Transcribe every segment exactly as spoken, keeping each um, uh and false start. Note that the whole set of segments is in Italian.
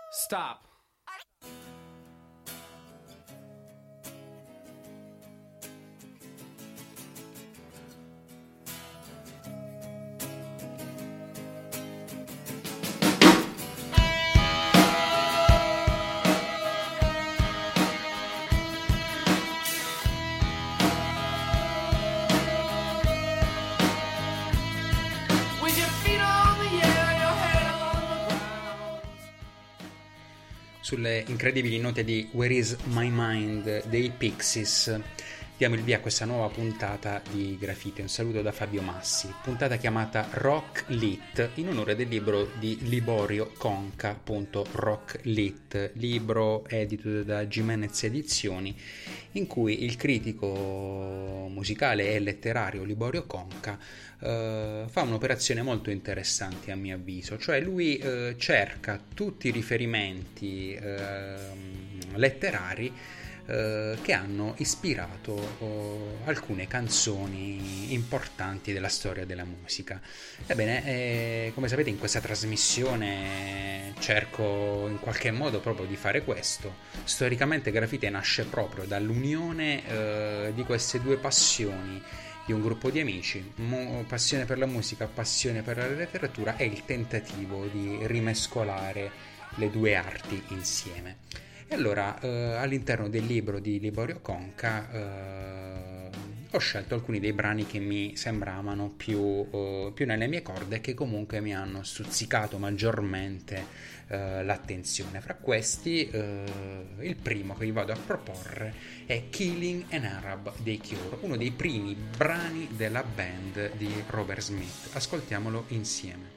Stop. Sulle incredibili note di Where Is My Mind dei Pixies diamo il via a questa nuova puntata di Grafite. Un saluto da Fabio Massi, puntata chiamata Rock Lit in onore del libro di Liborio Conca, appunto Rock Lit, libro edito da Gimenez Edizioni, in cui il critico musicale e letterario Liborio Conca eh, fa un'operazione molto interessante a mio avviso, cioè lui eh, cerca tutti i riferimenti eh, letterari eh, che hanno ispirato oh, alcune canzoni importanti della storia della musica. Ebbene, eh, come sapete, in questa trasmissione cerco in qualche modo proprio di fare questo. Storicamente Grafite nasce proprio dall'unione eh, di queste due passioni di un gruppo di amici, mo- passione per la musica, passione per la letteratura, e il tentativo di rimescolare le due arti insieme. E allora eh, all'interno del libro di Liborio Conca eh, ho scelto alcuni dei brani che mi sembravano più, eh, più nelle mie corde e che comunque mi hanno stuzzicato maggiormente eh, l'attenzione. Fra questi eh, il primo che vi vado a proporre è Killing an Arab dei Cure, uno dei primi brani della band di Robert Smith. Ascoltiamolo insieme.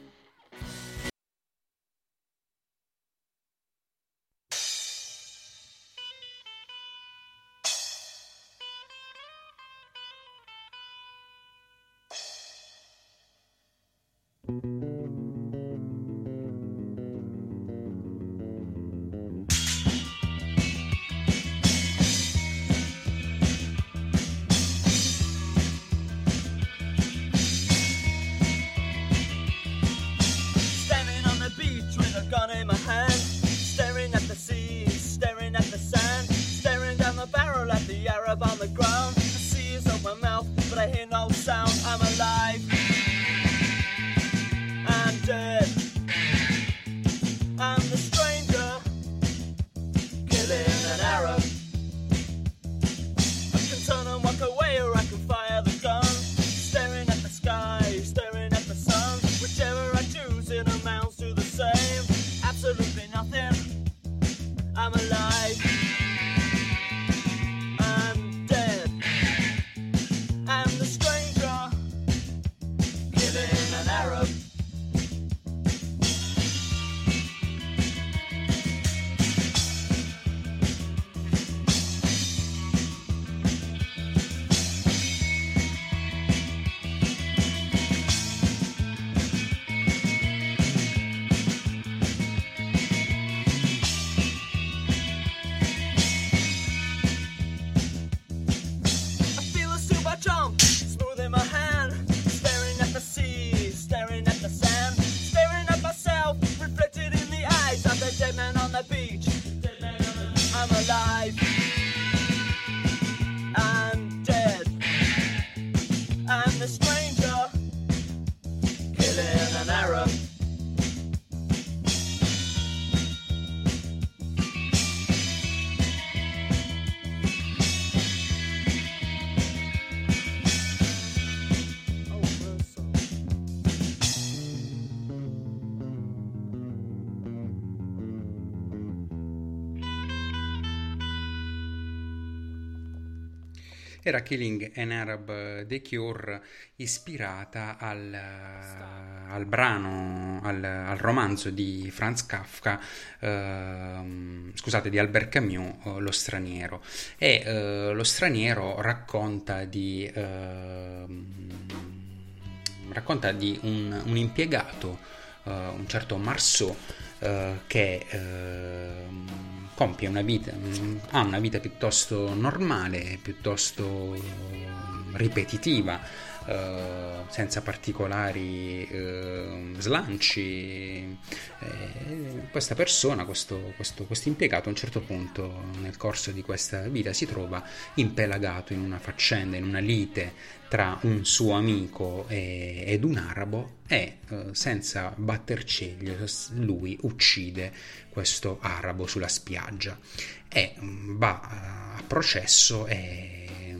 Era Killing an Arab dei Cure, ispirata al, al brano, al, al romanzo di Franz Kafka, eh, scusate, di Albert Camus, Lo straniero. E eh, Lo straniero racconta di, eh, racconta di un, un impiegato, eh, un certo Marceau, eh, che eh, compie una vita, ha una vita piuttosto normale, piuttosto ripetitiva, eh, senza particolari eh, slanci. Eh, questa persona, questo, questo, questo impiegato, a un certo punto nel corso di questa vita si trova impelagato in una faccenda, in una lite tra un suo amico e, ed un arabo, e eh, senza batter ciglio lui uccide questo arabo sulla spiaggia e va a processo e,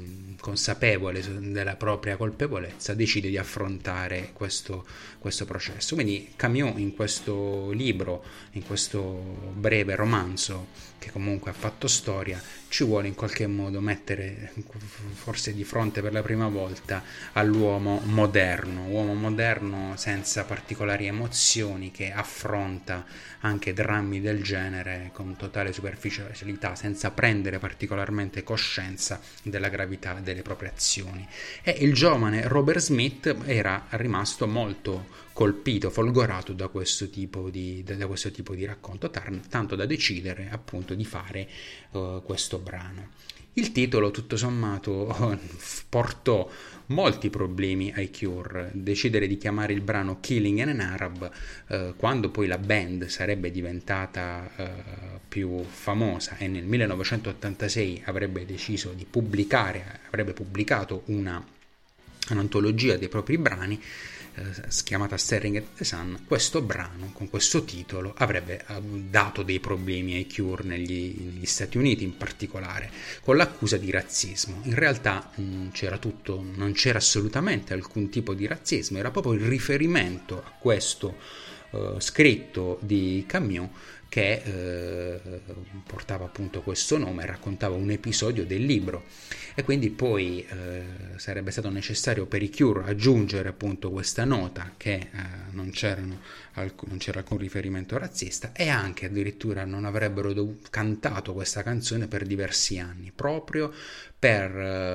consapevole della propria colpevolezza, decide di affrontare questo, questo processo. Quindi Camus in questo libro, in questo breve romanzo che comunque ha fatto storia, ci vuole in qualche modo mettere forse di fronte per la prima volta all'uomo moderno, uomo moderno senza particolari emozioni, che affronta anche drammi del genere con totale superficialità, senza prendere particolarmente coscienza della gravità delle proprie azioni. E il giovane Robert Smith era rimasto molto colpito, folgorato da questo tipo di, da questo tipo di racconto, tar- tanto da decidere appunto di fare uh, questo brano. Il titolo, tutto sommato, portò molti problemi ai Cure. Decidere di chiamare il brano Killing an Arab, eh, quando poi la band sarebbe diventata eh, più famosa e nel millenovecentottantasei avrebbe deciso di pubblicare, avrebbe pubblicato una, un'antologia dei propri brani, chiamata Staring at the Sun, questo brano con questo titolo avrebbe dato dei problemi ai Cure negli, negli Stati Uniti in particolare, con l'accusa di razzismo. In realtà mh, c'era tutto, non c'era assolutamente alcun tipo di razzismo, era proprio il riferimento a questo uh, scritto di Camus che eh, portava appunto questo nome e raccontava un episodio del libro, e quindi poi eh, sarebbe stato necessario per i Cure aggiungere appunto questa nota che eh, non, c'erano alc- non c'era alcun riferimento razzista, e anche addirittura non avrebbero dov- cantato questa canzone per diversi anni, proprio per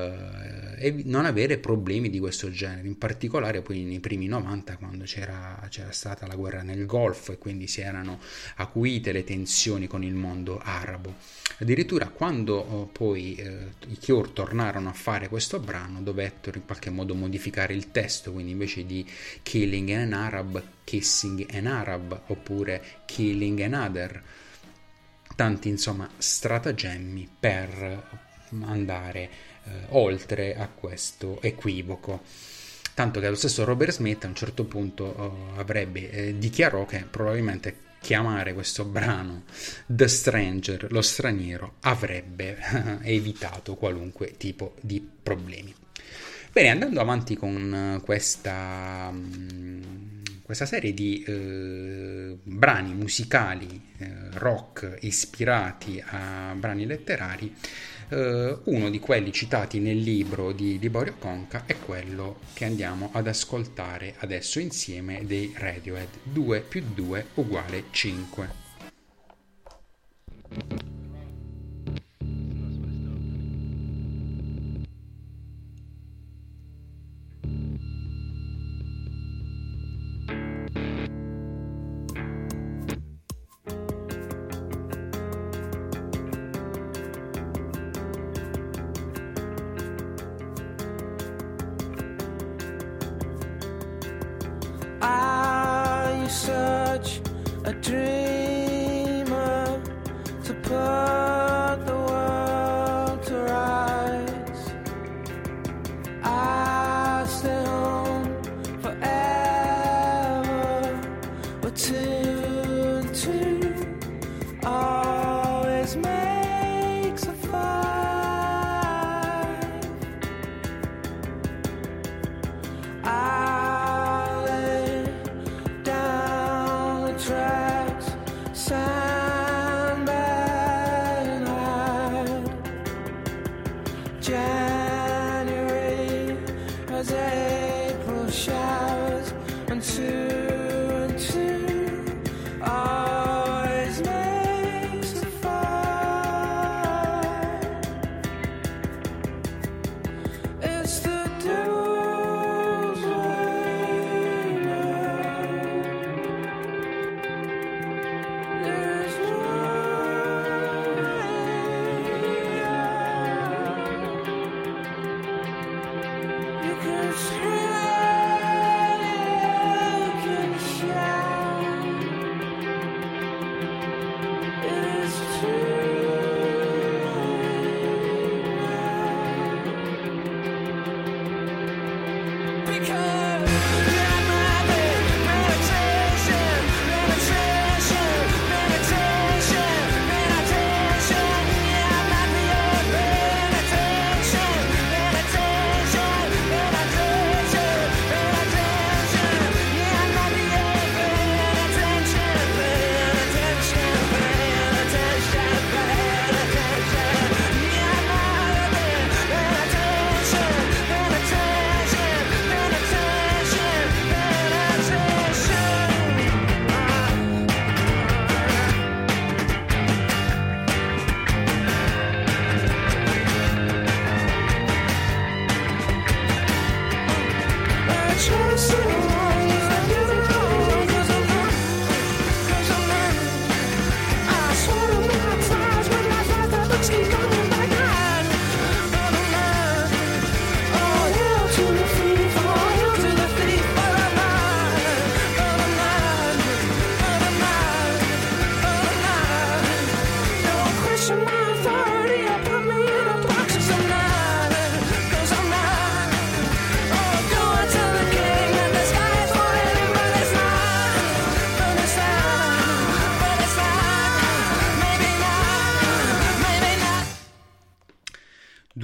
eh, ev- non avere problemi di questo genere, in particolare poi nei primi novanta, quando c'era, c'era stata la guerra nel Golfo e quindi si erano acuite le tensioni con il mondo arabo. Addirittura quando oh, poi eh, i Cure tornarono a fare questo brano, dovettero in qualche modo modificare il testo, quindi invece di Killing an Arab, Kissing an Arab, oppure Killing another, tanti insomma stratagemmi per andare eh, oltre a questo equivoco, tanto che lo stesso Robert Smith a un certo punto eh, avrebbe eh, dichiarò che probabilmente chiamare questo brano The Stranger, lo straniero, avrebbe eh, evitato qualunque tipo di problemi. Bene, andando avanti con questa, questa serie di eh, brani musicali eh, rock ispirati a brani letterari, Uh, uno di quelli citati nel libro di Liborio Conca è quello che andiamo ad ascoltare adesso insieme, dei Radiohead, due più due uguale cinque. Such a dreamer to put the world to rights. I stay home forever, but two and two always makes a five. I tracks, sandbag and hide. January has April showers, and two and two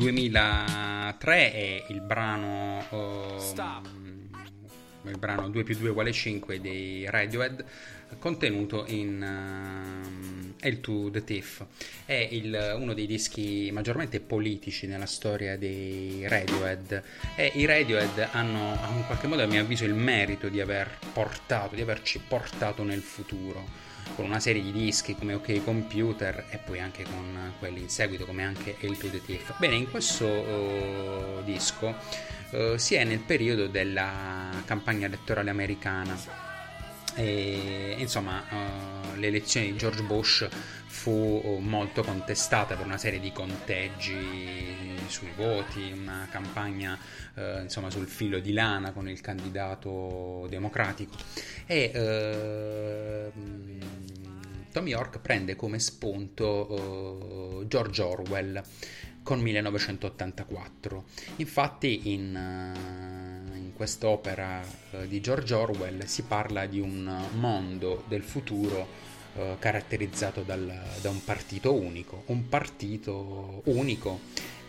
duemilatré è il brano um, il brano due più due uguale cinque dei Radiohead, contenuto in uh, Hail to the Thief. È il, uno dei dischi maggiormente politici nella storia dei Radiohead, e i Radiohead hanno in qualche modo, a mio avviso, il merito di aver portato, di averci portato nel futuro, con una serie di dischi come OK Computer e poi anche con quelli in seguito come anche Hail to the Thief. Bene, in questo uh, disco uh, si è nel periodo della campagna elettorale americana e insomma uh, l'elezione di George Bush fu uh, molto contestata per una serie di conteggi sui voti, una campagna uh, insomma sul filo di lana con il candidato democratico, e uh, Thom Yorke prende come spunto uh, George Orwell con millenovecentottantaquattro. Infatti in, uh, in quest'opera uh, di George Orwell si parla di un mondo del futuro uh, caratterizzato dal, da un partito unico, un partito unico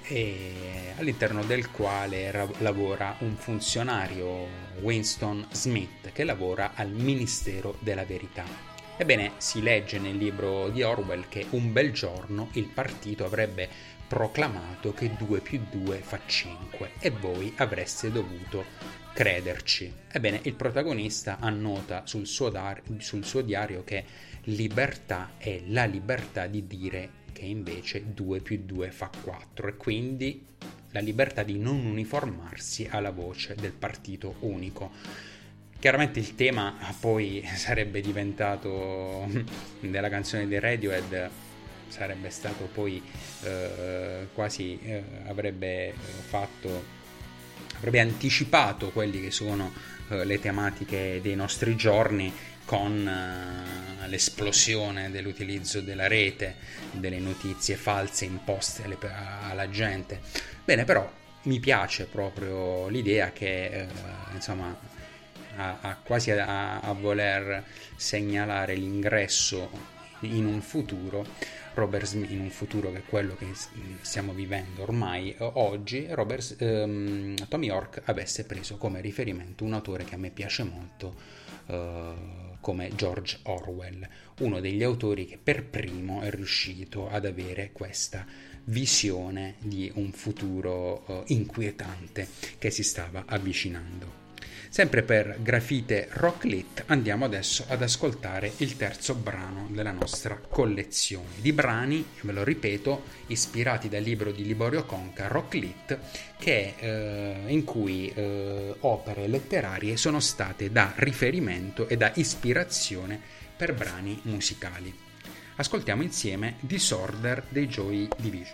e all'interno del quale ra- lavora un funzionario, Winston Smith, che lavora al Ministero della Verità. Ebbene, si legge nel libro di Orwell che un bel giorno il partito avrebbe proclamato che due più due fa cinque e voi avreste dovuto crederci. Ebbene, il protagonista annota sul suo, dar- sul suo diario che libertà è la libertà di dire che invece due più due fa quattro, e quindi la libertà di non uniformarsi alla voce del partito unico. Chiaramente il tema poi sarebbe diventato, della canzone dei Radiohead, sarebbe stato poi eh, quasi eh, avrebbe fatto, avrebbe anticipato quelli che sono eh, le tematiche dei nostri giorni, con eh, l'esplosione dell'utilizzo della rete, delle notizie false imposte alle, alla gente. Bene, però mi piace proprio l'idea che eh, insomma A, a quasi a, a voler segnalare l'ingresso in un futuro, Robert Smith, in un futuro che è quello che stiamo vivendo ormai oggi, Robert, ehm, Thom Yorke avesse preso come riferimento un autore che a me piace molto, eh, come George Orwell, uno degli autori che per primo è riuscito ad avere questa visione di un futuro eh, inquietante che si stava avvicinando. Sempre per Grafite Rock Lit andiamo adesso ad ascoltare il terzo brano della nostra collezione di brani, ve lo ripeto, ispirati dal libro di Liborio Conca, Rock Lit, che, eh, in cui eh, opere letterarie sono state da riferimento e da ispirazione per brani musicali. Ascoltiamo insieme Disorder dei Joy Division.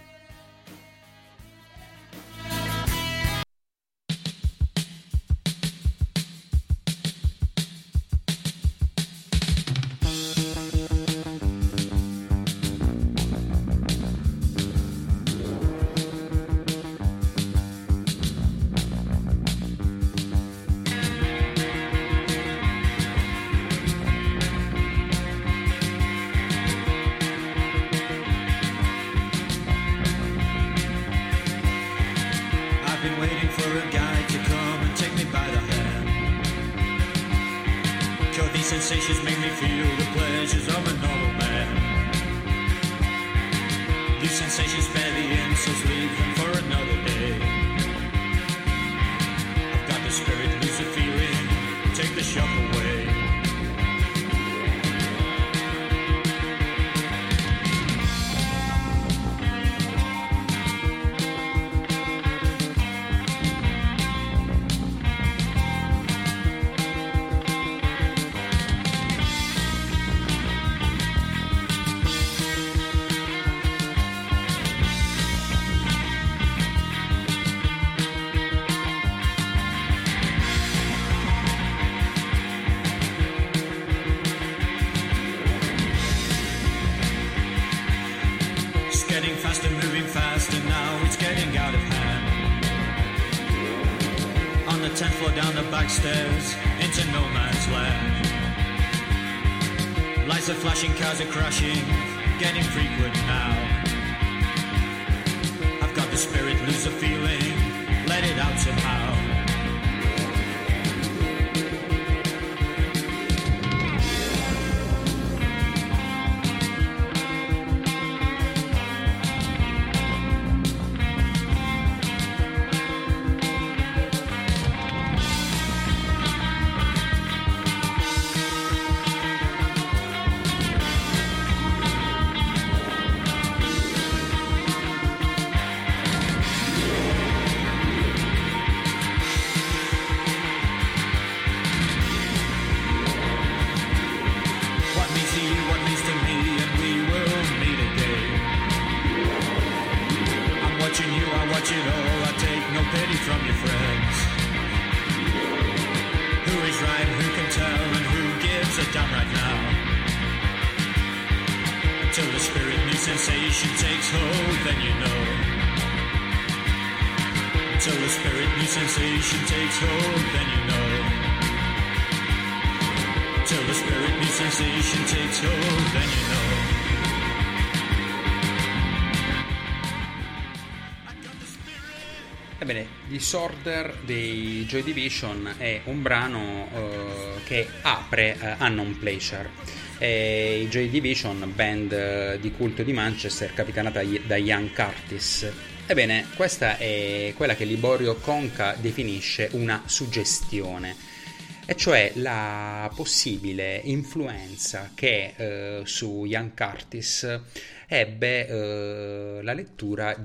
Stairs into no man's land. Lights are flashing, cars are crashing, getting frequent now. I've I've got the spirit, lose the feeling, let it out somehow. Ebbene, Disorder dei Joy Division è un brano uh, che apre uh, Unknown Pleasure. E i Joy Division, band di culto di Manchester capitanata da Ian Curtis. Ebbene, questa è quella che Liborio Conca definisce una suggestione, e cioè la possibile influenza che eh, su Ian Curtis ebbe eh, la lettura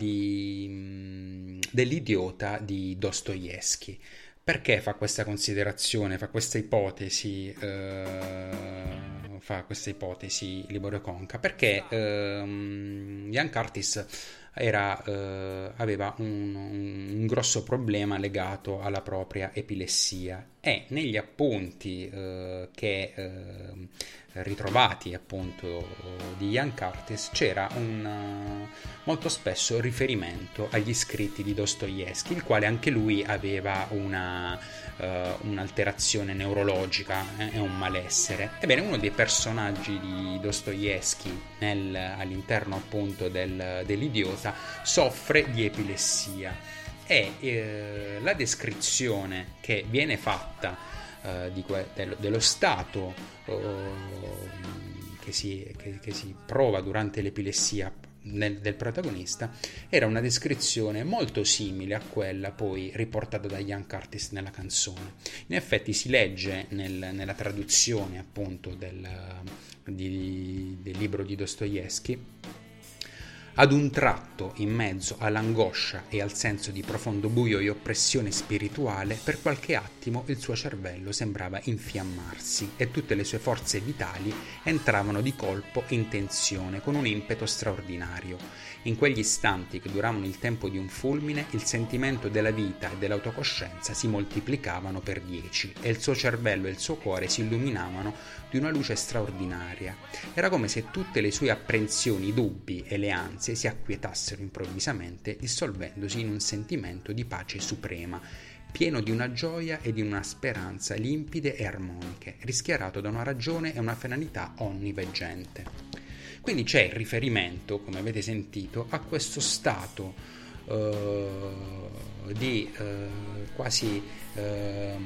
di, dell'Idiota di Dostoevsky. Perché fa questa considerazione, fa questa ipotesi, eh, fa questa ipotesi Liborio Conca? Perché eh, Ian Curtis Era, eh, aveva un, un grosso problema legato alla propria epilessia, e negli appunti eh, che eh, ritrovati appunto di Ian Curtis c'era un uh, molto spesso riferimento agli scritti di Dostoevsky, il quale anche lui aveva una uh, un'alterazione neurologica e eh, un malessere. Ebbene, uno dei personaggi di Dostoevsky nel, all'interno appunto del, dell'Idiota soffre di epilessia, e eh, la descrizione che viene fatta eh, di que- dello, dello stato oh, che, si, che, che si prova durante l'epilessia nel, del protagonista era una descrizione molto simile a quella poi riportata da Ian Curtis nella canzone. In effetti si legge nel, nella traduzione appunto del, di, del libro di Dostoevsky: ad un tratto, in mezzo all'angoscia e al senso di profondo buio e oppressione spirituale, per qualche attimo il suo cervello sembrava infiammarsi e tutte le sue forze vitali entravano di colpo in tensione con un impeto straordinario. In quegli istanti che duravano il tempo di un fulmine, il sentimento della vita e dell'autocoscienza si moltiplicavano per dieci e il suo cervello e il suo cuore si illuminavano di una luce straordinaria. Era come se tutte le sue apprensioni, i dubbi e le ansie si acquietassero improvvisamente, dissolvendosi in un sentimento di pace suprema, pieno di una gioia e di una speranza limpide e armoniche, rischiarato da una ragione e una finalità onniveggente. Quindi c'è il riferimento, come avete sentito, a questo stato uh, di uh, quasi uh,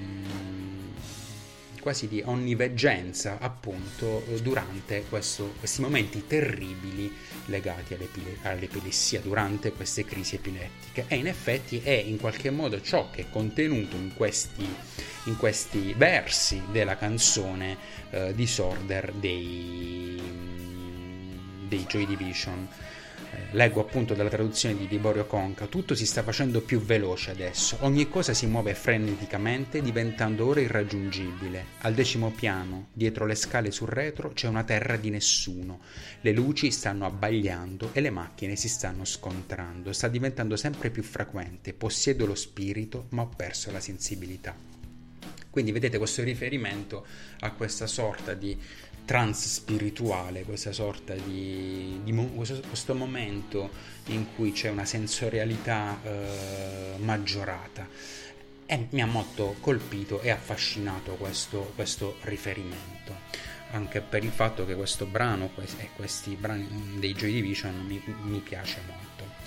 quasi di onniveggenza appunto durante questo, questi momenti terribili legati all'epile, all'epilessia, durante queste crisi epilettiche. E in effetti è in qualche modo ciò che è contenuto in questi, in questi versi della canzone uh, Disorder dei, dei Joy Division. Leggo appunto dalla traduzione di Liborio Conca: tutto si sta facendo più veloce adesso, ogni cosa si muove freneticamente, diventando ora irraggiungibile. Al decimo piano, dietro le scale sul retro, c'è una terra di nessuno. Le luci stanno abbagliando e le macchine si stanno scontrando. Sta diventando sempre più frequente. Possiedo lo spirito, ma ho perso la sensibilità. Quindi vedete questo riferimento a questa sorta di trance spirituale, questa sorta di, di questo, questo momento in cui c'è una sensorialità eh, maggiorata, e mi ha molto colpito e affascinato questo, questo riferimento, anche per il fatto che questo brano e questi brani dei Joy Division mi, mi piace molto.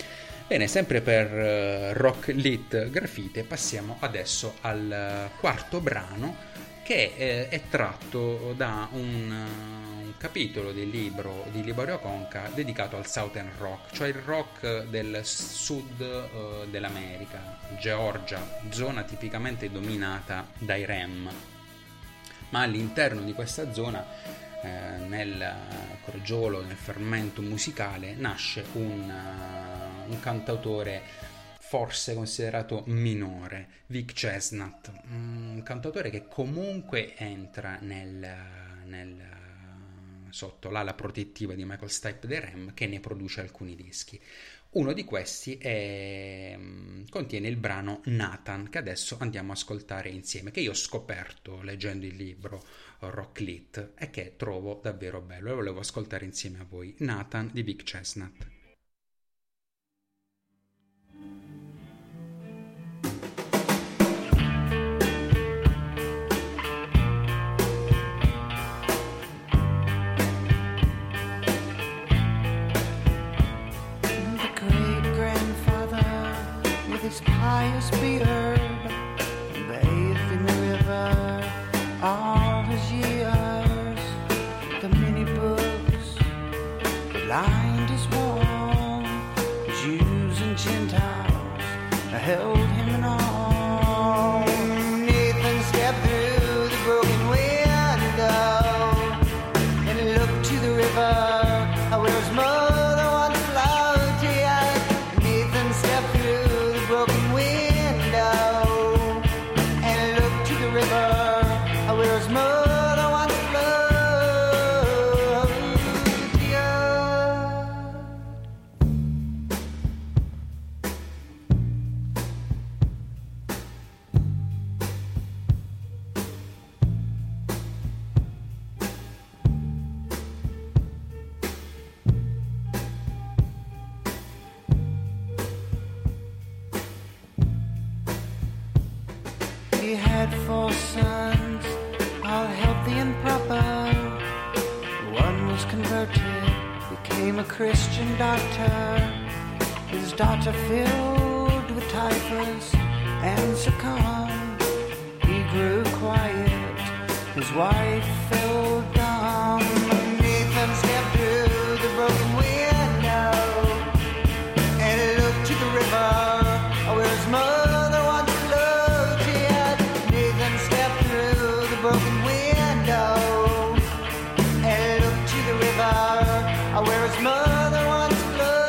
Bene, sempre per uh, Rock Lit Grafite passiamo adesso al uh, quarto brano, che eh, è tratto da un, uh, un capitolo del libro di Liborio Conca dedicato al Southern Rock, cioè il rock del sud uh, dell'America, Georgia, zona tipicamente dominata dai Rem. Ma all'interno di questa zona, eh, nel crogiolo, nel fermento musicale, nasce un, uh, un cantautore forse considerato minore, Vic Chesnutt, un cantautore che comunque entra nel, nel, sotto l'ala protettiva di Michael Stipe dei Rem, che ne produce alcuni dischi. Uno di questi è, contiene il brano Nathan, che adesso andiamo a ascoltare insieme, che io ho scoperto leggendo il libro Rock Lit e che trovo davvero bello e volevo ascoltare insieme a voi. Nathan di Vic Chesnutt. His pious beard, bathed in the river all his years. The many books that lined his wall, Jews and Gentiles held him in awe. Nathan stepped through the broken window and looked to the river where his mother once floated. Nathan stepped through the broken window and looked to the river where his mother once He had four sons, all healthy and proper. One was converted, became a Christian doctor. His daughter filled with typhus and succumbed. He grew quiet, his wife fell dumb. Nathan stepped through the broken window and looked to the river where his mother once floated. Nathan stepped through the broken window and looked to the river where his mother once floated.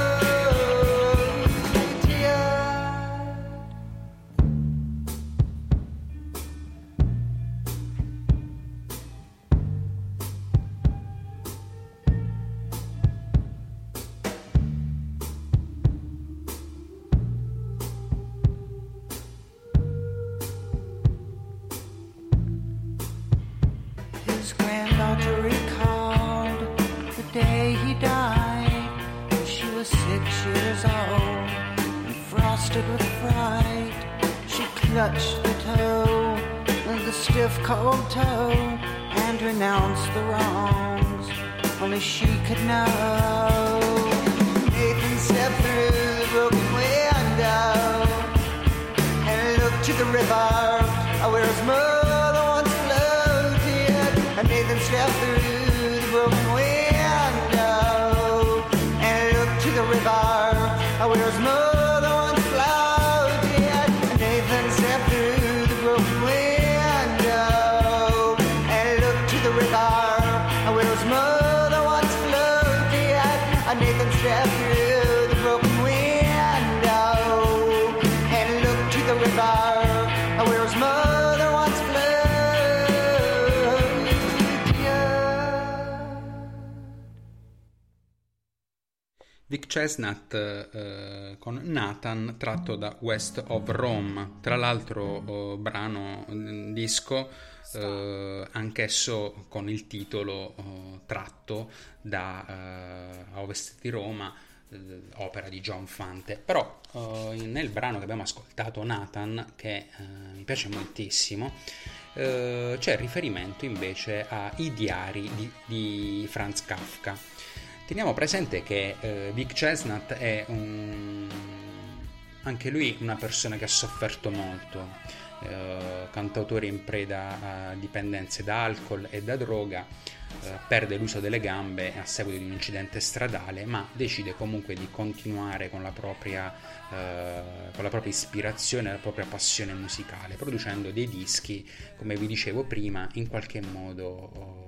His granddaughter recalled the day he died. She was six years old and frosted with fright. She clutched the toe, the stiff cold toe, and renounced the wrongs only she could know. Nathan stepped through the broken window and looked to the river where his mother once floated. And Nathan stepped through the broken window and looked to the river where his mother once floated. And Nathan stepped through the broken window and looked to the river where his mother once floated. And Nathan stepped through the broken window and looked to the river where his mother once floated. Vic Chesnutt eh, con Nathan, tratto da West of Rome, tra l'altro oh, brano, disco eh, anch'esso con il titolo oh, tratto da eh, A Ovest di Roma, eh, opera di John Fante. Però eh, nel brano che abbiamo ascoltato, Nathan, che eh, mi piace moltissimo, eh, c'è riferimento invece ai diari di, di Franz Kafka. Teniamo presente che eh, Vic Chesnutt è un... anche lui una persona che ha sofferto molto, eh, cantautore in preda a dipendenze da alcol e da droga, eh, perde l'uso delle gambe a seguito di un incidente stradale, ma decide comunque di continuare con la propria, eh, con la propria ispirazione, la propria passione musicale, producendo dei dischi, come vi dicevo prima, in qualche modo oh,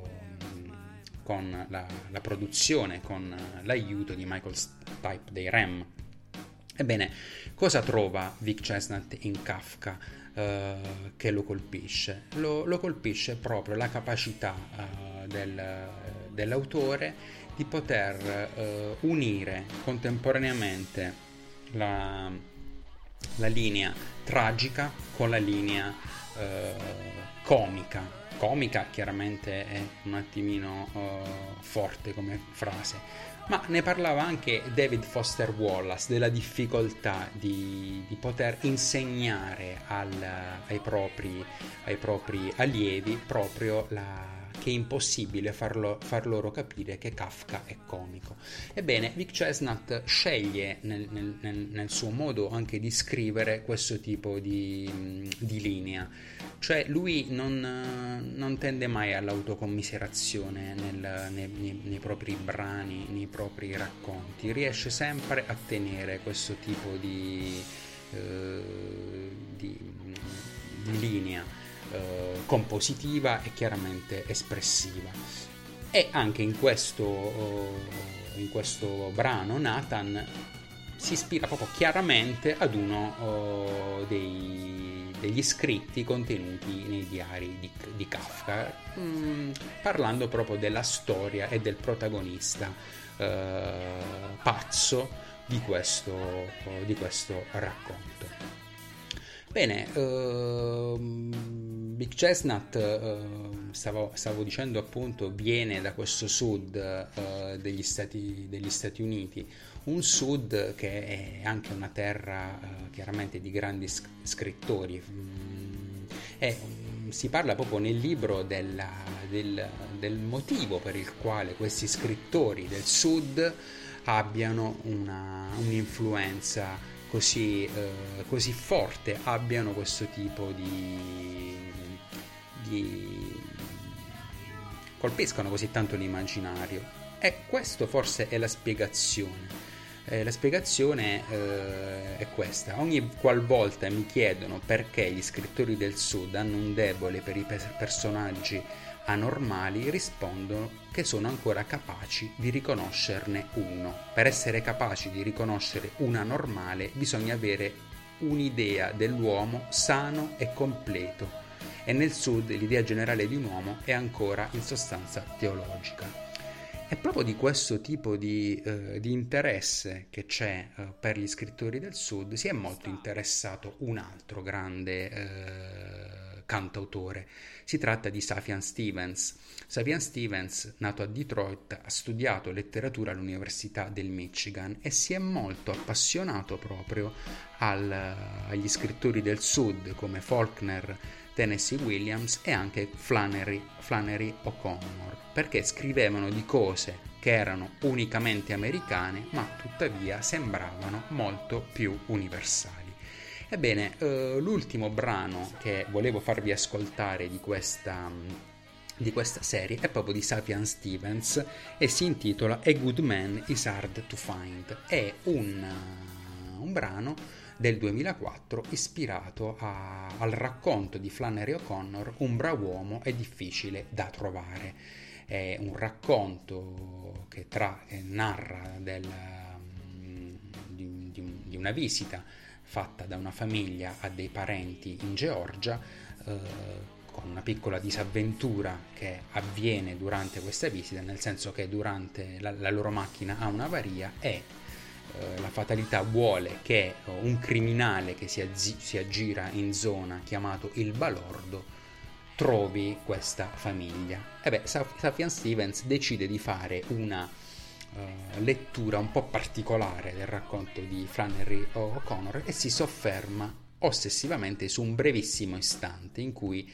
con la, la produzione, con l'aiuto di Michael Stipe dei R E M. Ebbene, cosa trova Vic Chesnutt in Kafka eh, che lo colpisce? Lo, lo colpisce proprio la capacità eh, del, dell'autore di poter eh, unire contemporaneamente la, la linea tragica con la linea eh, comica. Comica chiaramente è un attimino uh, forte come frase, ma ne parlava anche David Foster Wallace della difficoltà di, di poter insegnare al, ai, propri, ai propri allievi proprio la, che è impossibile farlo, far loro capire che Kafka è comico. Ebbene, Vic Chesnutt sceglie nel, nel, nel, nel suo modo anche di scrivere questo tipo di, di linea. Cioè lui non, non tende mai all'autocommiserazione nel, nei, nei, nei propri brani, nei propri racconti, riesce sempre a tenere questo tipo di, eh, di, di linea eh, compositiva e chiaramente espressiva. E anche in questo, in questo brano Nathan si ispira proprio chiaramente ad uno oh, dei, degli scritti contenuti nei diari di, di Kafka, mh, parlando proprio della storia e del protagonista eh, pazzo di questo, oh, di questo racconto. Bene, uh, Vic Chesnutt, uh, stavo, stavo dicendo appunto, viene da questo sud uh, degli, Stati, degli Stati Uniti, un sud che è anche una terra uh, chiaramente di grandi sc- scrittori. Mm, e, um, si parla proprio nel libro della, del, del motivo per il quale questi scrittori del sud abbiano una, un'influenza così, eh, così forte, abbiano questo tipo di, di colpiscano così tanto l'immaginario. E questo forse è la spiegazione. Eh, la spiegazione eh, è questa: ogni qualvolta mi chiedono perché gli scrittori del sud hanno un debole per i per- personaggi anormali, rispondono che sono ancora capaci di riconoscerne uno. Per essere capaci di riconoscere un anormale bisogna avere un'idea dell'uomo sano e completo, e nel sud l'idea generale di un uomo è ancora in sostanza teologica. È proprio di questo tipo di, eh, di interesse che c'è eh, per gli scrittori del sud si è molto interessato un altro grande eh, cantautore. Si tratta di Sufjan Stevens. Sufjan Stevens, nato a Detroit, ha studiato letteratura all'Università del Michigan e si è molto appassionato proprio al, agli scrittori del sud come Faulkner, Tennessee Williams e anche Flannery, Flannery O'Connor, perché scrivevano di cose che erano unicamente americane ma tuttavia sembravano molto più universali. Ebbene, eh, l'ultimo brano che volevo farvi ascoltare di questa, di questa serie è proprio di Sufjan Stevens e si intitola A Good Man is Hard to Find. È un, un brano del duemilaquattro ispirato a, al racconto di Flannery O'Connor Un brav'uomo è difficile da trovare. È un racconto che, tra, che narra del, di, di, di una visita fatta da una famiglia a dei parenti in Georgia, eh, con una piccola disavventura che avviene durante questa visita, nel senso che durante la, la loro macchina ha un'avaria e eh, la fatalità vuole che eh, un criminale che si, azzi- si aggira in zona chiamato il Balordo trovi questa famiglia. E beh, Sufjan Stevens decide di fare una Uh, lettura un po' particolare del racconto di Flannery O'Connor e si sofferma ossessivamente su un brevissimo istante in cui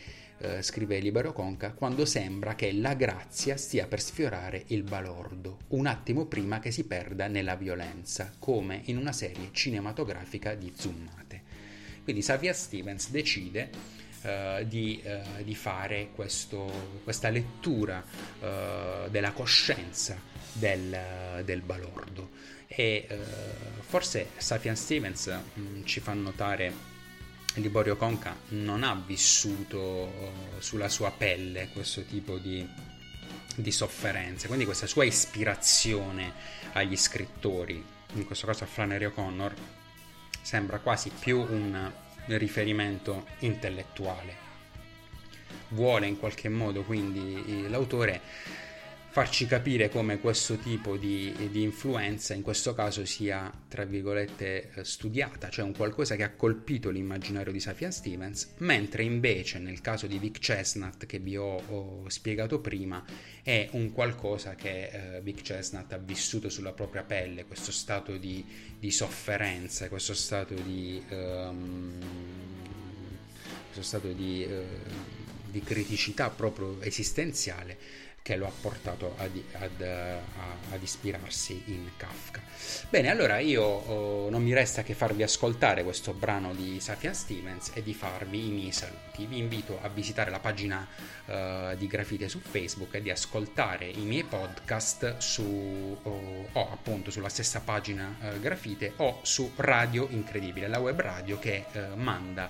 eh, scrive Libero Conca, quando sembra che la grazia stia per sfiorare il balordo, un attimo prima che si perda nella violenza, come in una serie cinematografica di zoomate. Quindi Sufjan Stevens decide Uh, di, uh, di fare questo, questa lettura uh, della coscienza del, uh, del balordo, e uh, forse Sufjan Stevens mh, ci fa notare Liborio Conca non ha vissuto uh, sulla sua pelle questo tipo di, di sofferenze, quindi questa sua ispirazione agli scrittori, in questo caso a Flannery O'Connor, sembra quasi più un riferimento intellettuale. Vuole in qualche modo quindi l'autore farci capire come questo tipo di, di influenza in questo caso sia tra virgolette studiata, cioè un qualcosa che ha colpito l'immaginario di Sufjan Stevens, mentre invece nel caso di Vic Chesnutt, che vi ho, ho spiegato prima, è un qualcosa che eh, Vic Chesnutt ha vissuto sulla propria pelle, questo stato di, di sofferenza, questo stato di um, questo stato di, uh, di criticità proprio esistenziale, che lo ha portato ad, ad, ad ispirarsi in Kafka. Bene, allora io oh, non mi resta che farvi ascoltare questo brano di Sufjan Stevens e di farvi i miei saluti. Vi invito a visitare la pagina uh, di Grafite su Facebook e di ascoltare i miei podcast su oh, o appunto sulla stessa pagina uh, Grafite, o su Radio Incredibile, la web radio che uh, manda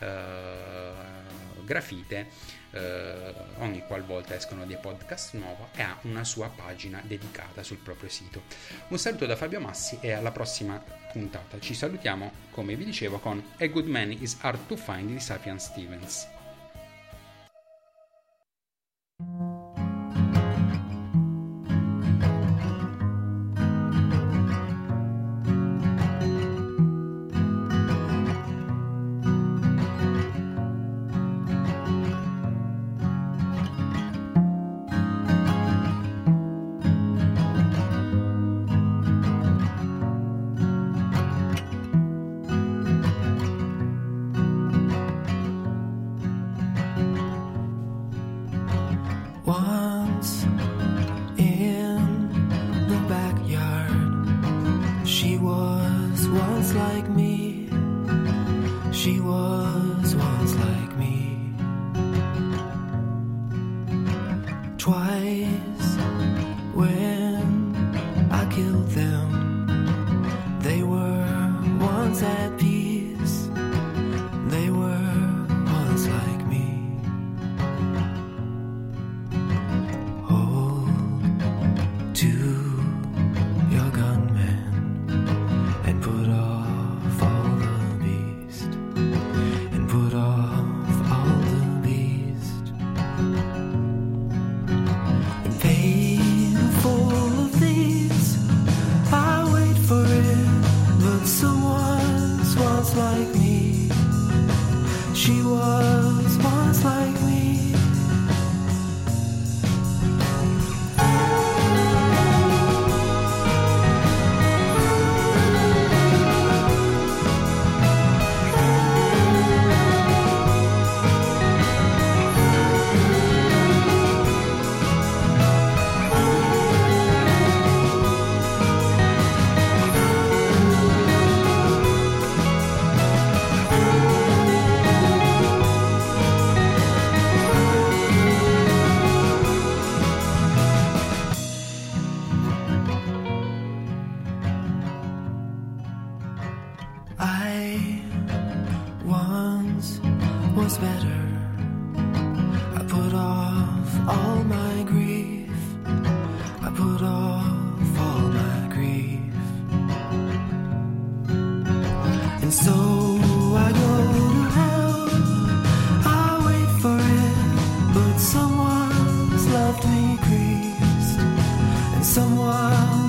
uh, Grafite Uh, ogni qualvolta escono dei podcast nuovi, e ha una sua pagina dedicata sul proprio sito. Un saluto da Fabio Massi e alla prossima puntata. Ci salutiamo, come vi dicevo, con A Good Man is Hard to Find di Sufjan Stevens. Once in the backyard, she was once like me. She was once like me. Twice when I killed them, they were once at peace. They were once like me. To your gunman and put off all the beast, and put off all the beast, and painful of these, I wait for it, but someone's once like me. She was once like me. I once was better. I put off all my grief. I put off all my grief. And so I go to hell. I wait for it, but someone's left me creased, and someone